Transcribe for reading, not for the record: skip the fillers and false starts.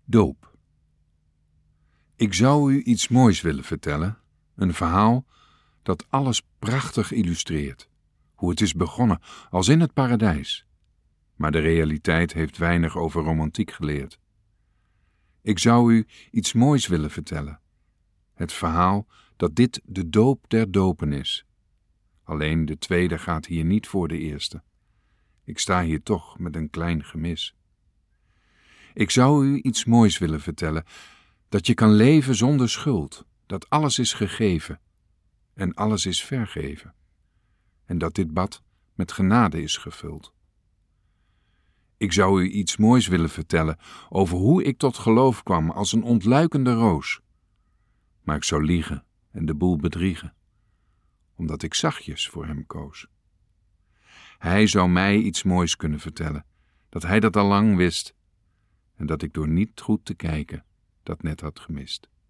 Doop. Ik zou u iets moois willen vertellen, een verhaal dat alles prachtig illustreert. Hoe het is begonnen, als in het paradijs. Maar de realiteit heeft weinig over romantiek geleerd. Ik zou u iets moois willen vertellen. Het verhaal dat dit de doop der dopen is. Alleen de tweede gaat hier niet voor de eerste. Ik sta hier toch met een klein gemis. Ik zou u iets moois willen vertellen, dat je kan leven zonder schuld, dat alles is gegeven en alles is vergeven, en dat dit bad met genade is gevuld. Ik zou u iets moois willen vertellen over hoe ik tot geloof kwam als een ontluikende roos, maar ik zou liegen en de boel bedriegen, omdat ik zachtjes voor hem koos. Hij zou mij iets moois kunnen vertellen, dat hij dat al lang wist, en dat ik door niet goed te kijken dat net had gemist.